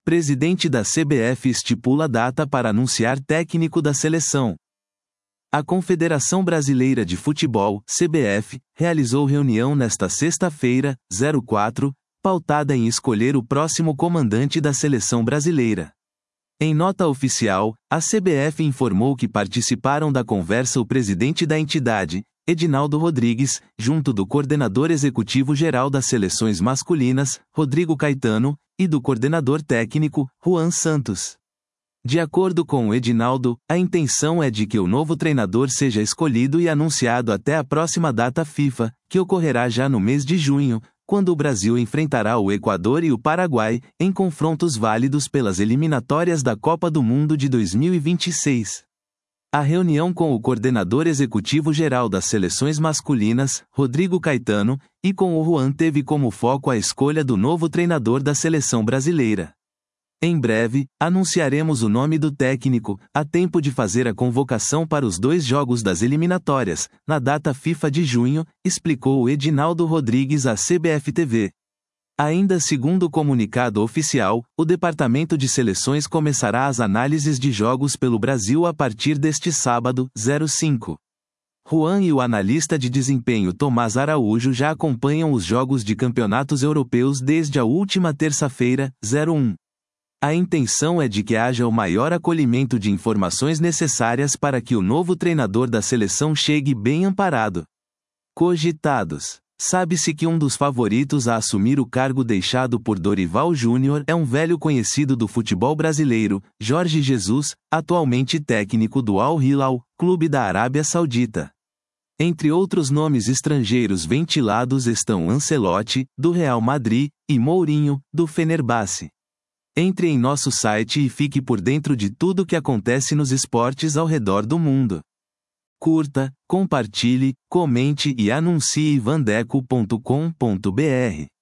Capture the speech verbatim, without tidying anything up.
Presidente da C B F estipula data para anunciar técnico da seleção. A Confederação Brasileira de Futebol, C B F, realizou reunião nesta sexta-feira, quatro, pautada em escolher o próximo comandante da seleção brasileira. Em nota oficial, a C B F informou que participaram da conversa o presidente da entidade, Edinaldo Rodrigues, junto do coordenador executivo-geral das seleções masculinas, Rodrigo Caetano, e do coordenador técnico, Juan Santos. De acordo com o Edinaldo, a intenção é de que o novo treinador seja escolhido e anunciado até a próxima data FIFA, que ocorrerá já no mês de junho, quando o Brasil enfrentará o Equador e o Paraguai, em confrontos válidos pelas eliminatórias da Copa do Mundo de dois mil e vinte e seis. A reunião com o coordenador executivo-geral das seleções masculinas, Rodrigo Caetano, e com o Juan teve como foco a escolha do novo treinador da seleção brasileira. Em breve, anunciaremos o nome do técnico, a tempo de fazer a convocação para os dois jogos das eliminatórias, na data FIFA de junho, explicou o Edinaldo Rodrigues à C B F T V. Ainda segundo o comunicado oficial, o Departamento de Seleções começará as análises de jogos pelo Brasil a partir deste sábado, cinco. Juan e o analista de desempenho Tomás Araújo já acompanham os jogos de campeonatos europeus desde a última terça-feira, um. A intenção é de que haja o maior acolhimento de informações necessárias para que o novo treinador da seleção chegue bem amparado. Cogitados. Sabe-se que um dos favoritos a assumir o cargo deixado por Dorival Júnior é um velho conhecido do futebol brasileiro, Jorge Jesus, atualmente técnico do Al Hilal, clube da Arábia Saudita. Entre outros nomes estrangeiros ventilados estão Ancelotti, do Real Madrid, e Mourinho, do Fenerbahçe. Entre em nosso site e fique por dentro de tudo o que acontece nos esportes ao redor do mundo. Curta, compartilhe, comente e anuncie vandeco ponto com ponto br.